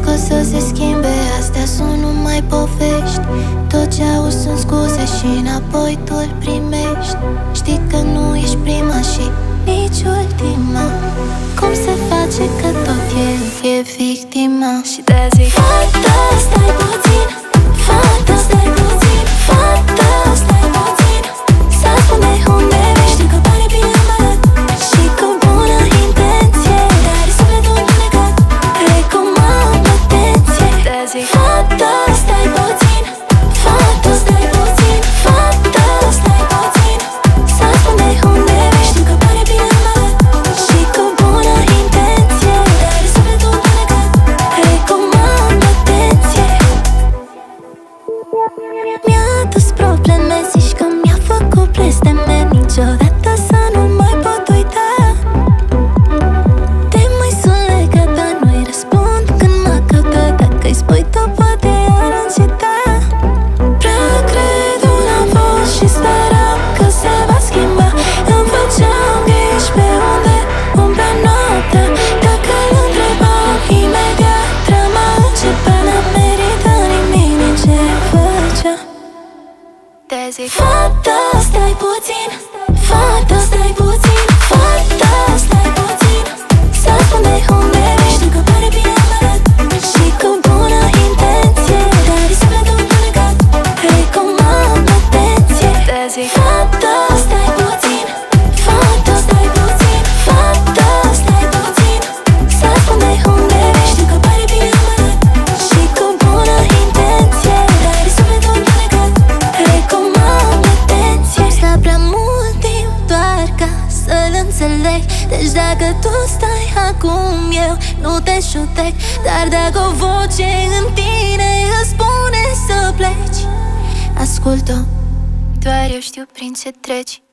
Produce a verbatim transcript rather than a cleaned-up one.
că o să se schimbe, astea sunt numai povești. Tot ce auzi sunt scuze și înapoi tu îl primești. Știi că nu ești prima și nici ultima. Cum se face că tot el e victima? Și de-aia zic: fată, stai puțin, fată, stai puțin, fată, stai puțin, să spune unde vei. Știu că pare bine îmbălat și cu bună intenție, dar e sufletul întunecat, recomand atenție. De-aia zic: fată, stai puțin, fată, stai puțin, fată, stai puțin, să spune unde vei. Știu că pare bine îmbălat și cu bună intenție, dar e sufletul întunecat, recomand atenție. Mi-a adus probleme, zici că mi-a făcut blesteme, niciodată să nu-l mai pot uita. Te mai sun legat, dar nu-i răspund când mă caută. Dacă-i spui tu, poate ar înceta. Prea cred una voce și speram că se va schimba. Îmi făceam griji pe unde umblea noaptea. Dacă-l întrebam imediat, drama începea. N-am meritat nimic din ce făcea. De-aia zic: fată, stai puțin, fată, stai puțin, fată, stai puțin, să spune unde vei. Știu că pare bine îmbălat și cu bună intenție, dar e sufletul întunecat, recomand atenție. De-aia zic: fată, stai puțin, fată, stai puțin, fată, stai puțin, să spune unde vei. Știu că pare bine îmbălat și cu bună intenție, dar e sufletul întunecat, recomand atenție. Sta prea mult timp doar ca să-l înțeleg. Deci dacă tu stai acum, eu nu te judec. Dar dacă o voce în tine îți spune să pleci, ascult-o, doar eu știu prin ce treci.